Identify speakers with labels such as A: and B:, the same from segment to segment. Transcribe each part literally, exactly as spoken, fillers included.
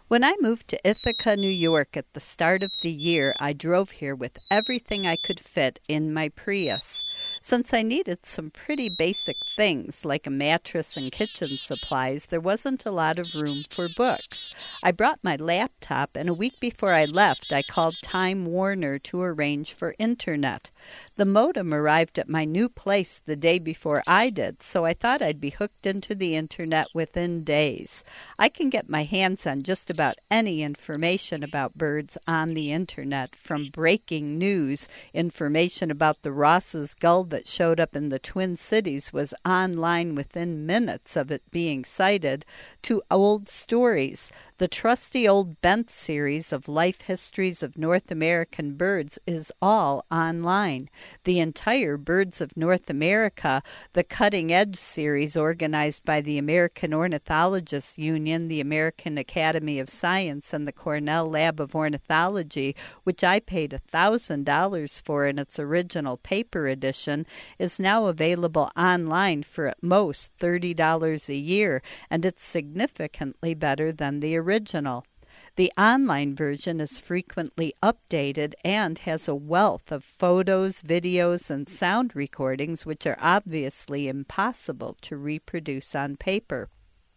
A: When I moved to Ithaca, New York at the start of the year, I drove here with everything I could fit in my Prius. Since I needed some pretty basic things like a mattress and kitchen supplies, there wasn't a lot of room for books. I brought my laptop, and a week before I left, I called Time Warner to arrange for internet. The modem arrived at my new place the day before I did, so I thought I'd be hooked into the internet within days. I can get my hands on just about any information about birds on the internet, from breaking news, information about the Ross's gull that showed up in the Twin Cities was online within minutes of it being sighted, to old stories. The trusty old Bent series of life histories of North American birds is all online. The entire Birds of North America, the Cutting Edge series organized by the American Ornithologists Union, the American Academy of Science, and the Cornell Lab of Ornithology, which I paid one thousand dollars for in its original paper edition, is now available online for at most thirty dollars a year, and it's significantly better than the original. The online version is frequently updated and has a wealth of photos, videos, and sound recordings which are obviously impossible to reproduce on paper.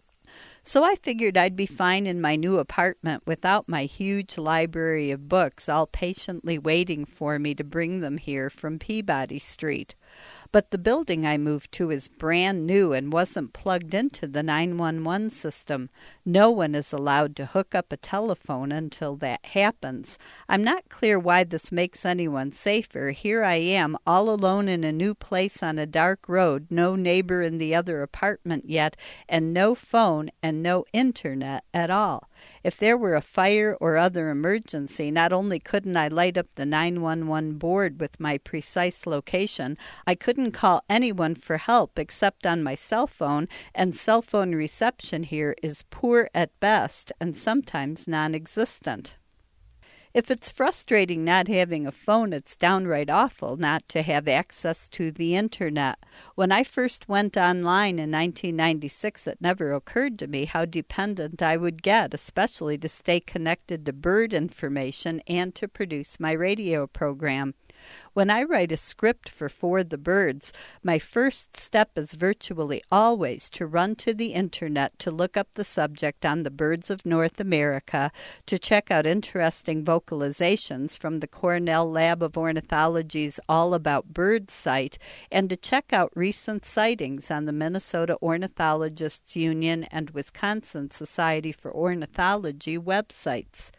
A: So I figured I'd be fine in my new apartment without my huge library of books all patiently waiting for me to bring them here from Peabody Street. But the building I moved to is brand new and wasn't plugged into the nine one one system. No one is allowed to hook up a telephone until that happens. I'm not clear why this makes anyone safer. Here I am, all alone in a new place on a dark road, no neighbor in the other apartment yet, and no phone and no internet at all. If there were a fire or other emergency, not only couldn't I light up the nine one one board with my precise location, I couldn't call anyone for help except on my cell phone, and cell phone reception here is poor at best and sometimes non-existent. If it's frustrating not having a phone, it's downright awful not to have access to the internet. When I first went online in nineteen ninety-six, it never occurred to me how dependent I would get, especially to stay connected to bird information and to produce my radio program. When I write a script for For the Birds, my first step is virtually always to run to the internet to look up the subject on the Birds of North America, to check out interesting vocalizations from the Cornell Lab of Ornithology's All About Birds site, and to check out recent sightings on the Minnesota Ornithologists Union and Wisconsin Society for Ornithology websites.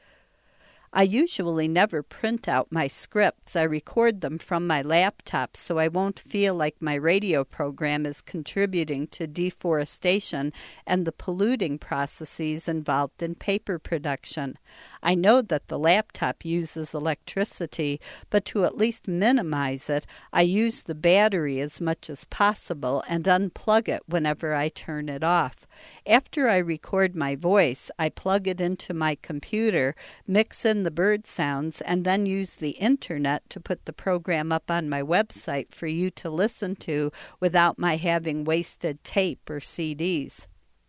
A: I usually never print out my scripts. I record them from my laptop so I won't feel like my radio program is contributing to deforestation and the polluting processes involved in paper production. I know that the laptop uses electricity, but to at least minimize it, I use the battery as much as possible and unplug it whenever I turn it off. After I record my voice, I plug it into my computer, mix in the bird sounds, and then use the internet to put the program up on my website for you to listen to without my having wasted tape or C Ds.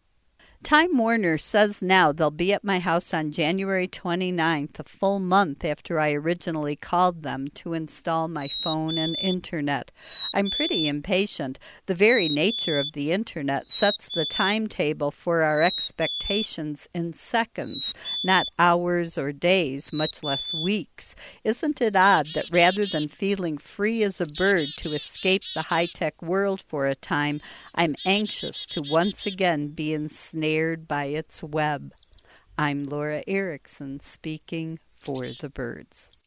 A: Time Warner says now they'll be at my house on January twenty-ninth, a full month after I originally called them, to install my phone and internet. I'm pretty impatient. The very nature of the internet sets the timetable for our expectations in seconds, not hours or days, much less weeks. Isn't it odd that rather than feeling free as a bird to escape the high-tech world for a time, I'm anxious to once again be ensnared by its web? I'm Laura Erickson, speaking for the birds.